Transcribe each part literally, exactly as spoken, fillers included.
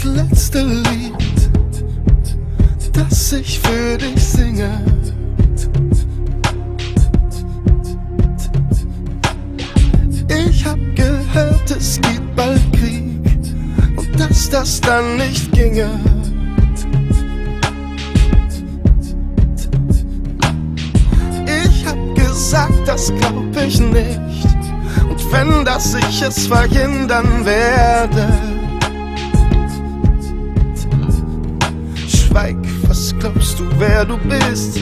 das letzte Lied, das ich für dich singe. Ich hab gehört, es gibt bald Krieg und dass das dann nicht ginge. Ich hab gesagt, das glaub ich nicht. Und wenn, dass ich es verhindern werde. Schweig, was glaubst du, wer du bist?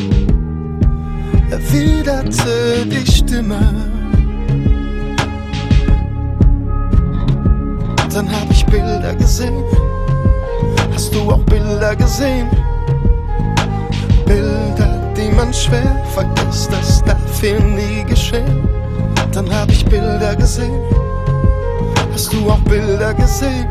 Erwiderte die Stimme. Dann hab ich Bilder gesehen. Hast du auch Bilder gesehen? Bilder, die man schwer vergisst, das darf hier nie geschehen. Dann hab ich Bilder gesehen. Hast du auch Bilder gesehen?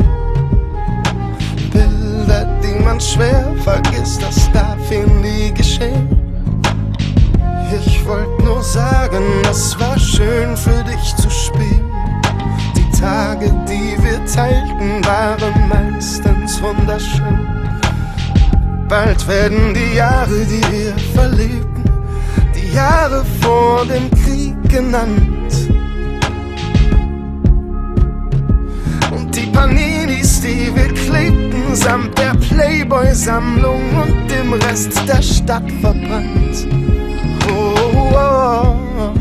Bilder, die man schwer vergisst, das darf hier nie geschehen. Ich wollte nur sagen, es war schön für dich zu spielen. Die Tage, die wir teilten, waren meistens wunderschön. Bald werden die Jahre, die wir verlebten, die Jahre vor dem Krieg genannt. Und die Paninis, die wir klebten, samt der Playboy-Sammlung und dem Rest der Stadt verbrannt. Oh, oh, oh.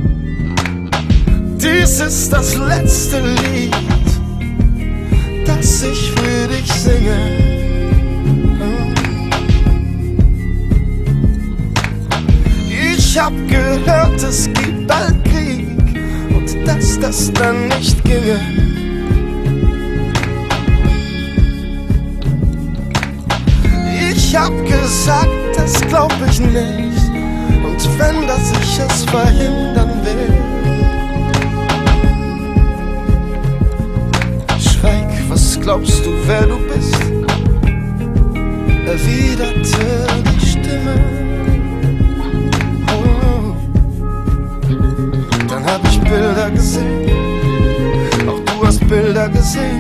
Dies ist das letzte Lied, das ich für dich singe. Ich hab gehört, es gibt bald Krieg und dass das dann nicht ginge. Ich hab gesagt, das glaub ich nicht. Und wenn, dass ich es verhindern will. Schweig, was glaubst du, wer du bist? Erwiderte die Stimme. Hab ich Bilder gesehen, auch du hast Bilder gesehen.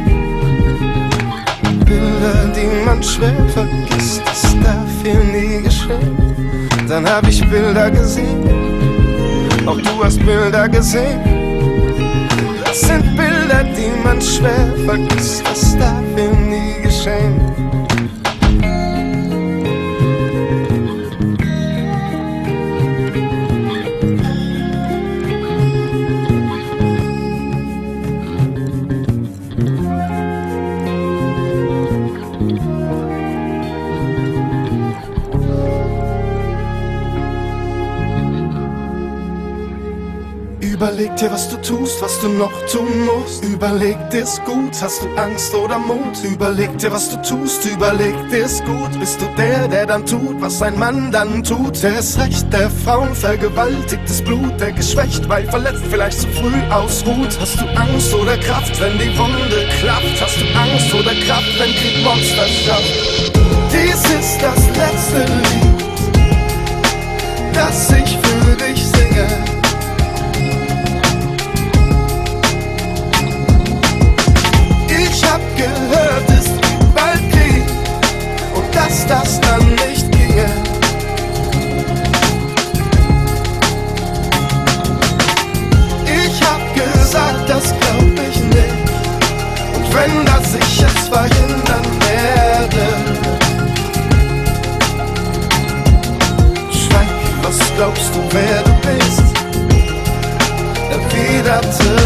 Bilder, die man schwer vergisst, das darf hier nie geschehen. Dann hab ich Bilder gesehen, auch du hast Bilder gesehen. Das sind Bilder, die man schwer vergisst, das darf hier nie geschehen. Überleg dir, was du tust, was du noch tun musst. Überleg dir's gut, hast du Angst oder Mut? Überleg dir, was du tust, überleg dir's gut. Bist du der, der dann tut, was ein Mann dann tut? Der ist Recht der Frauen, vergewaltigtes Blut, der geschwächt, weil verletzt, vielleicht zu früh ausruht. Hast du Angst oder Kraft, wenn die Wunde klafft? Hast du Angst oder Kraft, wenn Krieg Monster schafft? Dies ist das letzte Lied, das ich für dich singe. Ich hab gehört, es gibt bald Krieg und dass das dann nicht ginge. Ich hab gesagt, das glaub ich nicht. Und wenn, dass ich es verhindern werde. Schweig, was glaubst du, wer du bist? Erwiderte